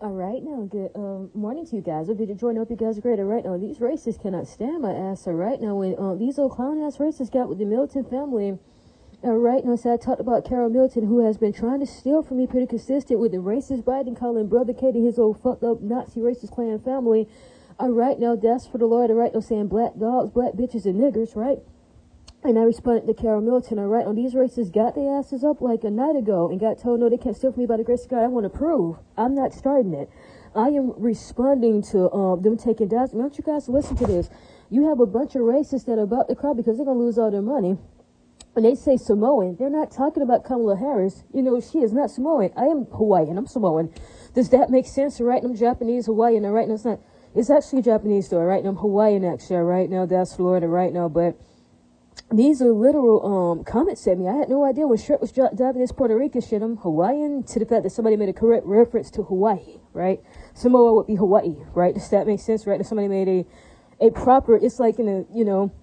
All right, now, good morning to you guys. Hope you're joining. Hope you guys are great. All right, now, these racists cannot stand my ass. All right, now, when these old clown-ass racists got with the Milton family, all right, now, so I talked about Carol Milton, who has been trying to steal from me pretty consistent with the racist Biden calling Brother Katie his old fucked up Nazi racist Klan family. All right, now, that's for the Lord. All right, now, saying black dogs, black bitches, and niggers, right? And I responded to Carol Milton, all right, now, these racists got their asses up like a night ago and got told, no, they can't steal from me by the grace of God. I want to prove. I'm not starting it. I am responding to them taking down. I want you guys to listen to this. You have a bunch of racists that are about to cry because they're going to lose all their money. When they say Samoan, they're not talking about Kamala Harris. You know, she is not Samoan. I am Hawaiian. I'm Samoan. Does that make sense? All right, I'm Japanese, Hawaiian. All right, no, it's not. It's actually Japanese, though. All right, I'm Hawaiian, actually. All right, now that's Florida right now. But these are literal comments at me. I had no idea when Shirt was driving this Puerto Rican shit. I'm Hawaiian to the fact that somebody made a correct reference to Hawaii, right? Samoa would be Hawaii, right? Does that make sense, right? If somebody made a proper, it's like in a, you know,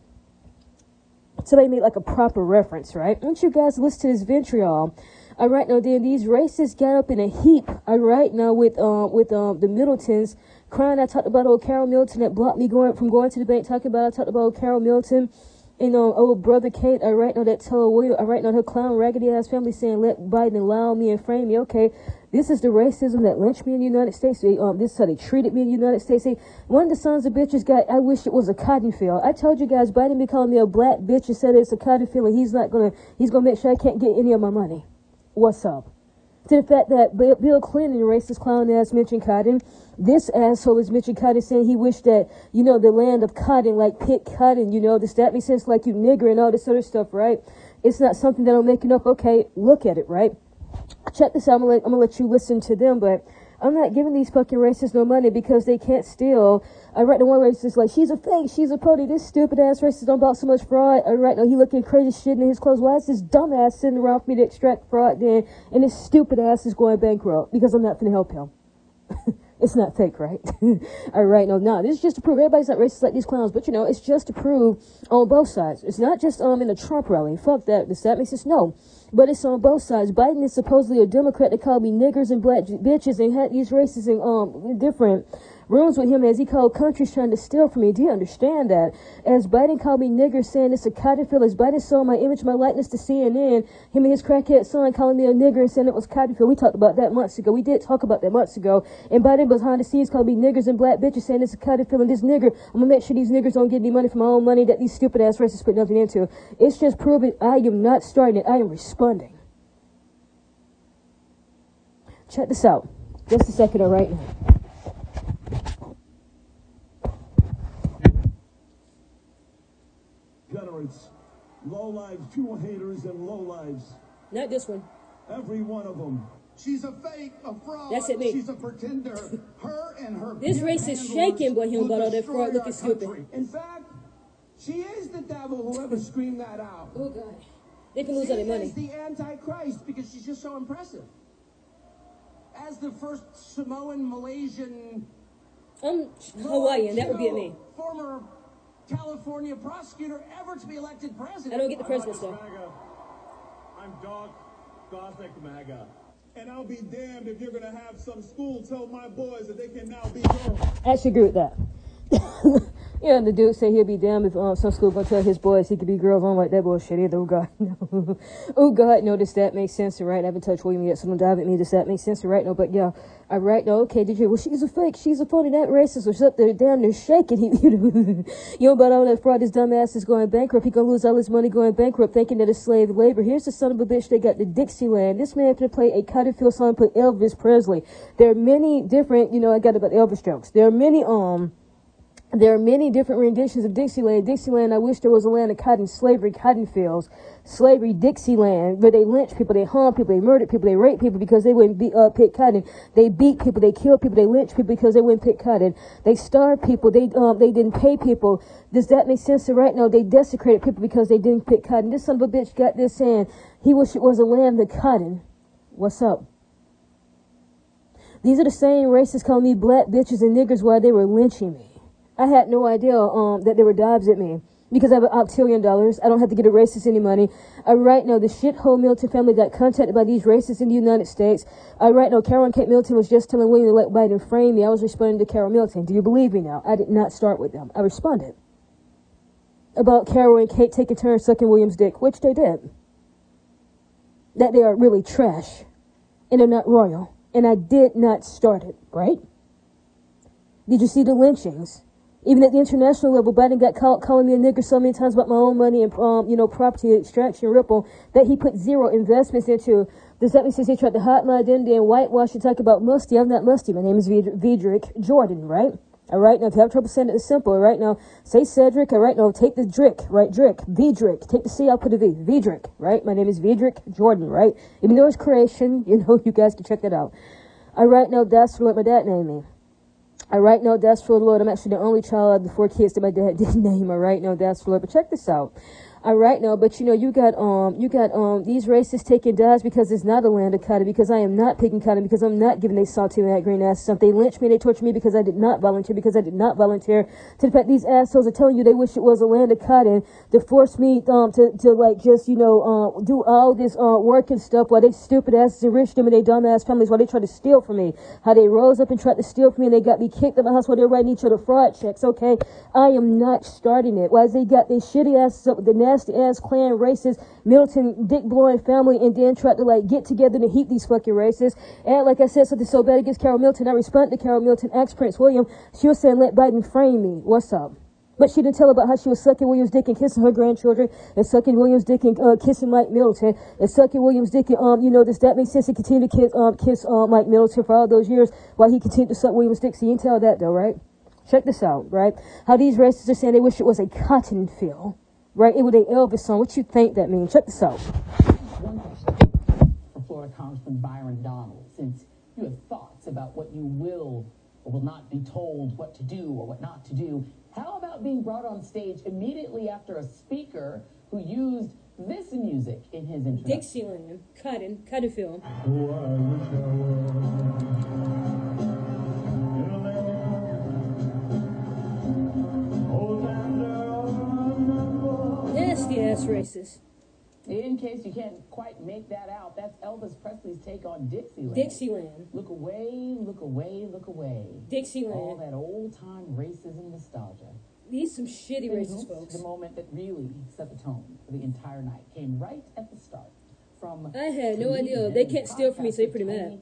somebody made like a proper reference, right? I want you guys to listen to this vitriol. All right, now then these racists got up in a heap. All right, now with the Middletons crying. I talked about old Carol Milton that blocked me from going to the bank. I talked about old Carol Milton. You know, old Brother Kate, all right, now that told Will, all right, now her clown raggedy ass family saying, let Biden allow me and frame me. Okay, this is the racism that lynched me in the United States. This is how they treated me in the United States. One of the sons of bitches got, I wish it was a cotton field. I told you guys, Biden be calling me a black bitch and said it's a cotton field and he's gonna make sure I can't get any of my money. What's up? To the fact that Bill Clinton, racist clown ass, mentioned cotton. This asshole is mentioned cotton, saying he wished that, you know, the land of cotton, like pick cotton, you know, does that make sense? Like you nigger and all this other stuff, right? It's not something that I'm making up. Okay, look at it, right? Check this out. I'm gonna let you listen to them, but I'm not giving these fucking racists no money because they can't steal. I read the one racist like, she's a fake, she's a pony. This stupid ass racist don't about so much fraud. I read, no, he looking crazy shit in his clothes. Why is this dumb ass sitting around for me to extract fraud then? And this stupid ass is going bankrupt because I'm not finna help him. It's not fake, right? All right, no, this is just to prove everybody's not racist like these clowns, but you know, it's just to prove on both sides. It's not just in a Trump rally. Fuck that. Does that make sense? No. But it's on both sides. Biden is supposedly a Democrat that called me niggers and black bitches and had these racists in different rooms with him as he called countries trying to steal from me. Do you understand that? As Biden called me nigger, saying it's a cotton field, as Biden sold my image, my likeness to CNN, him and his crackhead son calling me a nigger and saying it was cotton field. We talked about that months ago. We did talk about that months ago. And Biden behind the scenes called me niggers and black bitches saying it's a cotton field. And this nigger, I'm going to make sure these niggers don't get any money from my own money that these stupid ass racists put nothing into. It's just proving I am not starting it. I am responding. Check this out. Just a second, all right? Degenerates, low lives, pure haters, and low lives. Not this one. Every one of them. She's a fake, a fraud. That's it, me. She's a pretender. Her and her. This race is shaking, boy. Him about all that fraud looking stupid. In fact, she is the devil. Whoever screamed that out. Oh God, they can lose all their money. She is the Antichrist because she's just so impressive. As the first Samoan, Malaysian. I'm Hawaiian. That would be at me. Former California prosecutor ever to be elected president. I don't get the president stuff. I'm Doc Gothic MAGA. And I'll be damned if you're going to have some school tell my boys that they can now be girls. I actually agree with that. Yeah, the dude said he'll be damned if some school gonna tell his boys he could be girls. I don't like that bullshit either. Oh God, no. Oh God, no. Does that make sense? Right? I haven't touched William yet, so don't dive at me. Does that make sense? Right? No, but yeah, I right no. Okay, did you? Well, she's a fake. She's a phony. That racist was up there down there shaking. You know about all that fraud. This dumbass is going bankrupt. He gonna lose all his money going bankrupt, thinking that it's slave labor. Here's the son of a bitch. They got the Dixieland. This man could play a cotton field song. Put Elvis Presley. There are many different. You know, I got about Elvis jokes. There are many different renditions of Dixieland. Dixieland, I wish there was a land of cotton, slavery, cotton fields. Slavery, Dixieland, where they lynch people, they harm people, they murder people, they rape people because they wouldn't pick cotton. They beat people, they kill people, they lynch people because they wouldn't pick cotton. They starve people, they didn't pay people. Does that make sense? So right now, they desecrated people because they didn't pick cotton. This son of a bitch got this saying, he wish it was a land of cotton. What's up? These are the same racists calling me black bitches and niggers while they were lynching me. I had no idea that there were dives at me. because I have an octillion dollars. I don't have to get a racist any money. Right now, the shithole Milton family got contacted by these racists in the United States. Right now, Carol and Kate Milton was just telling William to let Biden frame me. I was responding to Carol Milton. Do you believe me now? I did not start with them. I responded about Carol and Kate taking turns sucking William's dick, which they did. That they are really trash and they're not royal. And I did not start it, right? Did you see the lynchings? Even at the international level, Biden got caught calling me a nigger so many times about my own money and, property extraction ripple that he put zero investments into. Does that mean since he tried to hide my identity and whitewash and talk about musty? I'm not musty. My name is Vidrick Jordan, right? All right, now if you have trouble saying it, it's simple. All right, now say Cedric. All right, now take the Drick, right? Drick, Vidrick. Take the C, I'll put a V. Vidrick, right? My name is Vidrick Jordan, right? Even though it's creation, you guys can check that out. All right, now that's what my dad named me. All right, now that's for the Lord. I'm actually the only child of the 4 kids that my dad did name. All right, now that's for the Lord. But check this out. All right, now, but you got these racists taking dives because it's not a land of cotton, because I am not picking cotton, because I'm not giving they salty and that green ass stuff. They lynch me, they torture me because I did not volunteer, to the fact these assholes are telling you they wish it was a land of cotton to force me to like just do all this work and stuff while they stupid asses enriched them and they dumb ass families while they try to steal from me. How they rose up and tried to steal from me and they got me kicked out of the house while they're writing each other fraud checks. Okay, I am not starting it. Why they got their shitty asses up with the nasty ass Klan racist Milton dick blowing family and then tried to like get together to heap these fucking racists. And like I said something so bad against Carol Milton, I responded to Carol Milton, asked Prince William. She was saying let Biden frame me. What's up? But she didn't tell about how she was sucking William's dick and kissing her grandchildren, and sucking William's dick and kissing Mike Middleton, and sucking William's dick and does that make sense to continue to kiss Mike Middleton for all those years while he continued to suck William's dick? So you didn't tell that though, right? Check this out, right? How these racists are saying they wish it was a cotton field. Right, it was a Elvis song. What you think that means? Check this out. One question for Florida Congressman Byron Donald. Since you have thoughts about what you will or will not be told what to do or what not to do, how about being brought on stage immediately after a speaker who used this music in his introduction? Dixieland, cotton field. Nasty ass racist. In case you can't quite make that out, that's Elvis Presley's take on Dixieland. Dixieland. Look away, look away, look away. Dixieland. All that old-time racism nostalgia. These some shitty racist folks. The moment that really set the tone for the entire night came right at the start. I had no idea. They can't steal from me, so they're pretty mad.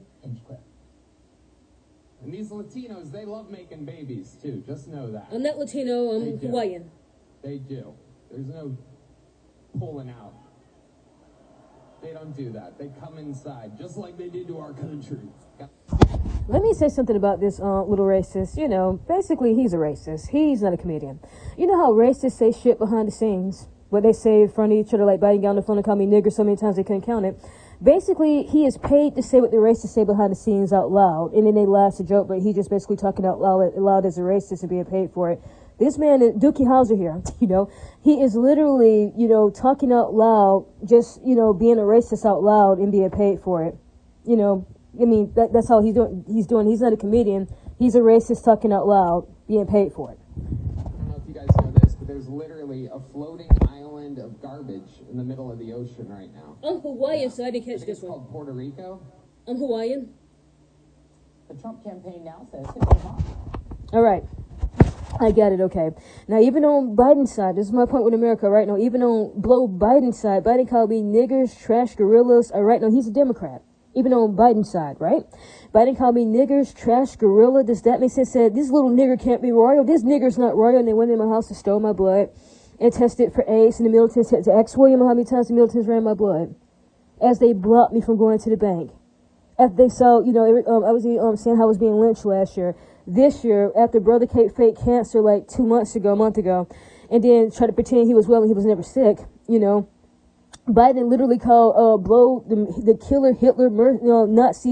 And these Latinos, they love making babies, too. Just know that. I'm not Latino. I'm Hawaiian. They do. There's no pulling out. They don't do that. They come inside, just like they did to our country. Let me say something about this little racist. Basically, he's a racist. He's not a comedian. You know how racists say shit behind the scenes? What they say in front of each other, like Biden got on the phone and called me nigger so many times they couldn't count it. Basically, he is paid to say what the racists say behind the scenes out loud, and then they laugh a joke, but he's just basically talking out loud as a racist and being paid for it. This man, Dookie Howser here, he is literally, talking out loud, just, being a racist out loud and being paid for it. That's how he's doing. He's not a comedian. He's a racist talking out loud, being paid for it. I don't know if you guys know this, but there's literally a floating island of garbage in the middle of the ocean right now. I'm Hawaiian, so I didn't catch this one. It's called Puerto Rico. I'm Hawaiian. The Trump campaign now says to go on. All right. I got it, okay. Now, even on Biden's side, this is my point with America, right? Now, even on Blow Biden's side, Biden called me niggers, trash gorillas. All right, now, he's a Democrat. Even on Biden's side, right? Biden called me niggers, trash gorilla. Does that make sense? Said, this little nigger can't be royal. This nigger's not royal. And they went in my house and stole my blood and tested for AIDS. And the militants had to ask William how many times the militants ran my blood as they blocked me from going to the bank. After they saw, I was saying how I was being lynched last year. This year, after Brother Kate faked cancer like a month ago, and then tried to pretend he was well and he was never sick, Biden literally called Blow the killer, Hitler, Nazi,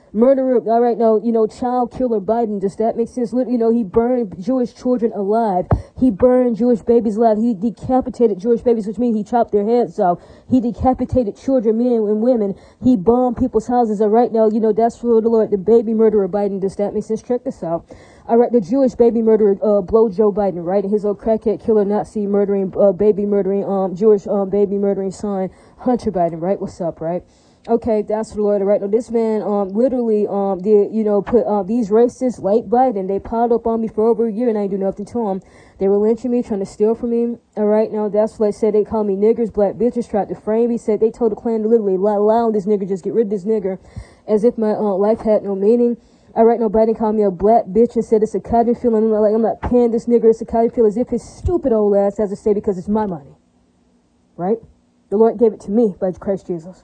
Murderer, all right, now, child killer Biden, does that make sense? He burned Jewish children alive. He burned Jewish babies alive. He decapitated Jewish babies, which means he chopped their heads off. He decapitated children, men and women. He bombed people's houses. All right, now, that's for the Lord. The baby murderer Biden, does that make sense? Check this out. All right, the Jewish baby murderer, blow Joe Biden, right? His old crackhead killer, Nazi murdering, baby murdering, Jewish, baby murdering son, Hunter Biden, right? What's up, right? Okay, that's the Lord, right? Now, this man, literally, did, put, these racists like Biden, they piled up on me for over a year and I didn't do nothing to them. They were lynching me, trying to steal from me. All right, now, that's what they said. They called me niggers, black bitches, tried to frame me, said they told the Klan to literally lie on this nigger, just get rid of this nigger, as if my, life had no meaning. All right, now, Biden called me a black bitch and said it's a cotton field, and I'm not paying this nigger, it's a cotton field, as if his stupid old ass has to say because it's my money. Right? The Lord gave it to me by Christ Jesus.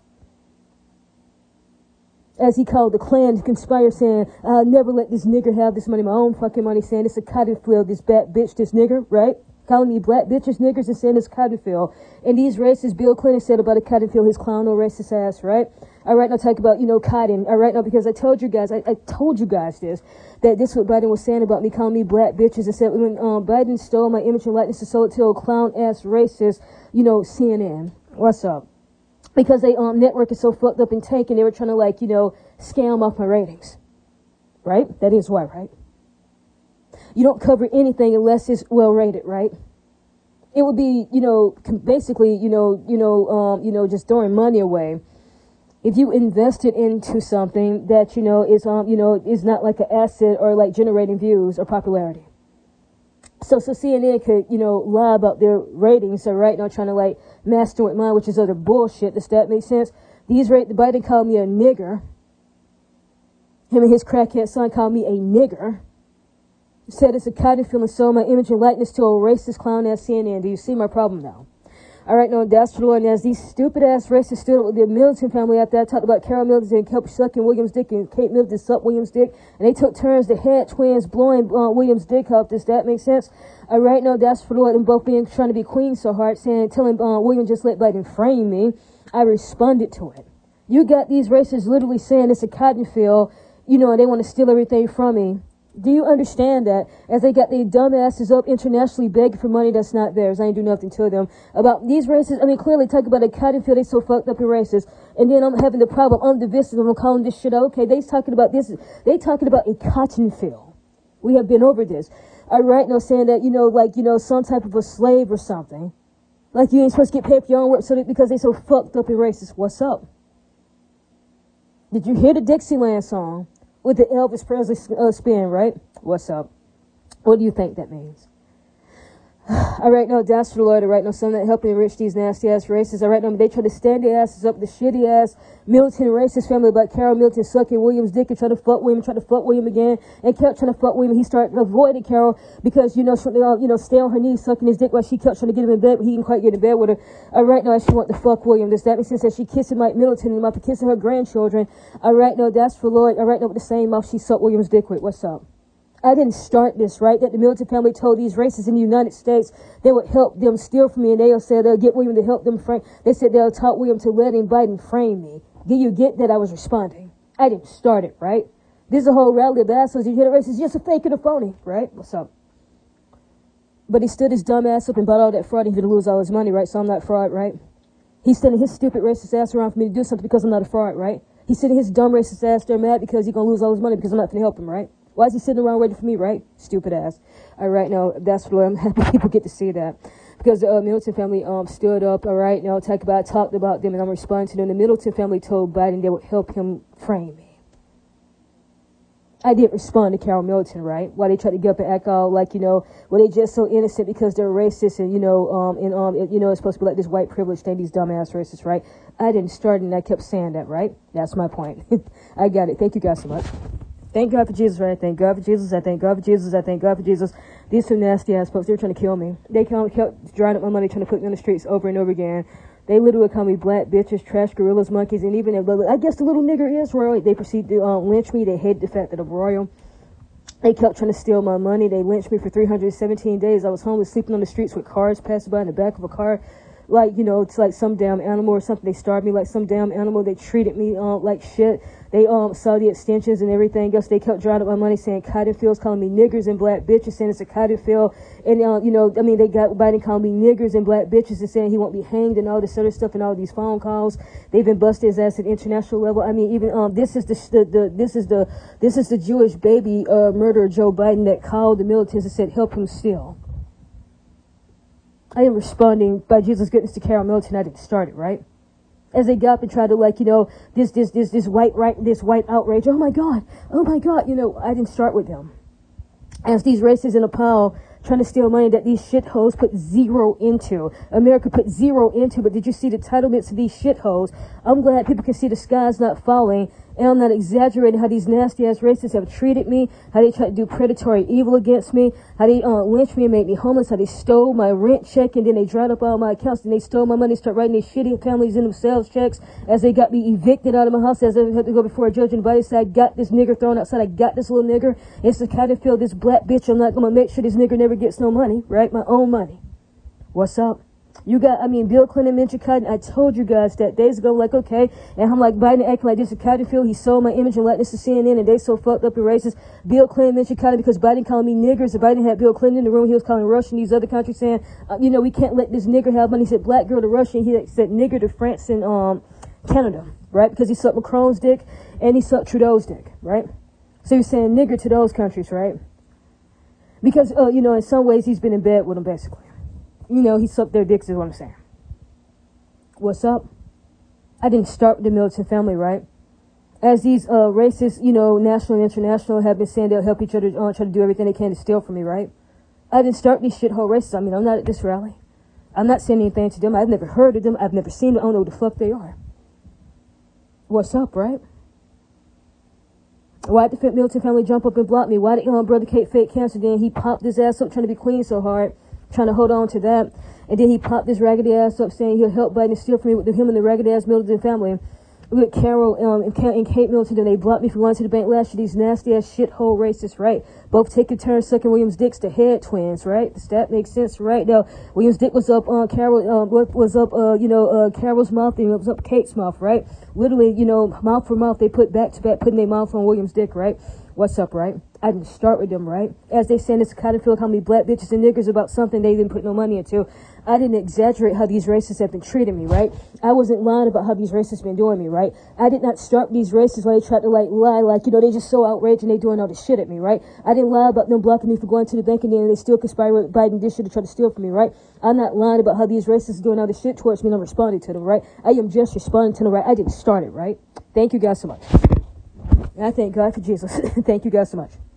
As he called the Klan to conspire, saying, I'll never let this nigger have this money, my own fucking money, saying it's a cotton field, this bad bitch, this nigger, right? Calling me black bitches, niggers, and saying it's cotton field. And these racists, Bill Clinton said about a cotton field, his clown old racist ass, right? All right, now talk about, cotton. All right, now because I told you guys, I told you guys this, that this is what Biden was saying about me, calling me black bitches, and said when Biden stole my image and likeness and sold it to a clown ass racist, CNN. What's up? Because they network is so fucked up and tanking, they were trying to scam off my ratings. Right? That is why, right? You don't cover anything unless it's well rated, right? It would be, basically, just throwing money away if you invested into something that, is not like an asset or like generating views or popularity. So CNN could, lie about their ratings. So right now trying to master with mine, which is other bullshit. Does that make sense? Biden called me a nigger. Him and his crackhead son called me a nigger. Said it's a cotton field and sold my image and likeness to a racist clown ass CNN. Do you see my problem now? All right, no, that's for the Lord. And as these stupid ass racists stood up with the Middleton family after I talked about Carol Middleton and kept sucking William's dick, and Kate Middleton sucked William's dick, and they took turns, the head twins blowing William's dick up. Does that make sense? All right, no, that's for the Lord. And both being trying to be queens so hard, telling William just let Biden frame me. I responded to it. You got these racists literally saying it's a cotton field, and they want to steal everything from me. Do you understand that? As they got their dumbasses up internationally begging for money that's not theirs. I ain't do nothing to them. About these racists, clearly talk about a cotton field, they so fucked up and racist. And then I'm having the problem, I'm divisive, I'm calling this shit out. Okay, they talking about this, they talking about a cotton field. We have been over this. All right, now saying that, some type of a slave or something. Like you ain't supposed to get paid for your own work because they so fucked up and racist. What's up? Did you hear the Dixieland song? With the Elvis Presley spin, right? What's up? What do you think that means? All right, no, that's for the Lord. All right, no, some that helping enrich these nasty ass racists. All right, no, they try to stand their asses up, the shitty ass Middleton racist family about Carol Middleton sucking William's dick and trying to fuck William, trying to fuck William again, and kept trying to fuck William. He started avoiding Carol because, stay on her knees sucking his dick while she kept trying to get him in bed, but he didn't quite get in bed with her. All right, no, she want to fuck William. Does that make sense? That she kissing Mike Middleton and after kissing her grandchildren. All right, no, that's for the Lord. All right, no, with the same mouth she sucked William's dick with. What's up? I didn't start this, right? That the Middleton family told these racists in the United States they would help them steal from me, and they said they'll get William to help them frame. They said they'll taught William to letting Biden frame me. Do you get that I was responding? I didn't start it, right? This is a whole rally of assholes. You hear the racists, just a fake and a phony, right? What's up? But he stood his dumb ass up and bought all that fraud, and he's going to lose all his money, right? So I'm not fraud, right? He's sending his stupid racist ass around for me to do something because I'm not a fraud, right? He's sending his dumb racist ass there mad because he's going to lose all his money because I'm not going to help him, right? Why is he sitting around waiting for me, right? Stupid ass. All right, now, that's what I'm happy people get to see that. Because the Middleton family stood up, all right, now talked about them, and I'm responding to them. The Middleton family told Biden they would help him frame me. I didn't respond to Carol Middleton, right? Why they tried to get up and act all like, well, they just so innocent because they're racist and, it's supposed to be like this white privilege thing, these dumbass racists, right? I didn't start it, and I kept saying that, right? That's my point. I got it. Thank you guys so much. Thank God for Jesus, right? Thank God for Jesus. I thank God for Jesus. I thank God for Jesus. These two nasty ass folks, they were trying to kill me. They kept drying up my money, trying to put me on the streets over and over again. They literally call me black bitches, trash gorillas, monkeys, and even I guess the little nigger is royal. They proceed to lynch me. They hated the fact that I'm royal. They kept trying to steal my money. They lynched me for 317 days. I was homeless, sleeping on the streets with cars passing by in the back of a car. like, you know, it's like some damn animal or something. They starved me like some damn animal. They treated me like shit. They saw the extensions and everything else. They kept drying up my money, saying cotton fields, calling me niggers and black bitches, saying it's a cotton field. And you know, I mean, they got Biden calling me niggers and black bitches and saying he won't be hanged and all this other stuff and all these phone calls. They've been busted his ass at international level. I mean, even this is the Jewish baby murderer Joe Biden that called the militants and said help him steal. I am responding by Jesus' goodness to Carol Milton. I didn't start it, right? As they got up and tried to, like, you know, this white outrage. Oh my God, you know, I didn't start with them. As these racists in a pile trying to steal money that these shitholes put zero into. America put zero into, but did you see the entitlements of these shitholes? I'm glad people can see the sky's not falling. And I'm not exaggerating how these nasty-ass racists have treated me, how they tried to do predatory evil against me, how they lynched me and made me homeless, how they stole my rent check and then they dried up all my accounts and they stole my money, start writing these shitty families in themselves checks as they got me evicted out of my house, as I had to go before a judge and everybody said, I got this nigger thrown outside, I got this little nigger, it's the kind of feel this black bitch, I'm not going to make sure this nigger never gets no money, right? My own money. What's up? You got, I mean, Bill Clinton mentioned cotton. I told you guys that days ago, like, okay. And I'm like, Biden acting like this is cotton field. He sold my image and likeness to CNN and they so fucked up and racist. Bill Clinton mentioned cotton because Biden calling me niggers. If Biden had Bill Clinton in the room, he was calling Russia and these other countries saying, you know, we can't let this nigger have money. He said black girl to Russia and he said nigger to France and Canada, right? Because he sucked Macron's dick and he sucked Trudeau's dick, right? So he's saying nigger to those countries, right? Because, you know, in some ways he's been in bed with them basically. You know, he sucked their dicks is what I'm saying. What's up? I didn't start with the militant family, right? As these racists, you know, national and international have been saying they'll help each other try to do everything they can to steal from me, right? I didn't start these shithole racists. I mean, I'm not at this rally. I'm not saying anything to them. I've never heard of them. I've never seen them. I don't know who the fuck they are. What's up, right? Why did the militant family jump up and block me? Why did Brother Kate fake cancer? Then he popped his ass up trying to be clean so hard, trying to hold on to that. And then he popped his raggedy ass up saying he'll help Biden steal from me with him and the raggedy ass militant family. With Carol and Kate Middleton, and they blocked me from going to the bank last year. These nasty ass shithole racists, right? Both taking turns sucking Williams' dicks to head twins, right? Does that make sense, right? Now, Williams' dick was up on Carol, Carol's mouth, and it was up Kate's mouth, right? Literally, you know, mouth for mouth, they put back to back, putting their mouth on Williams' dick, right? What's up, right? I didn't start with them, right? As they saying this cotton field, how many black bitches and niggers about something they didn't put no money into. I didn't exaggerate how these racists have been treating me, right? I wasn't lying about how these racists been doing me, right? I did not start these racists while they tried to lie, like, you know, they just so outraged and they doing all this shit at me, right? I didn't lie about them blocking me for going to the bank and then they still conspire with Biden this shit to try to steal from me, right? I'm not lying about how these racists are doing all this shit towards me and I'm responding to them, right? I am just responding to them, right? I didn't start it, right? Thank you guys so much. And I thank God for Jesus. Thank you guys so much.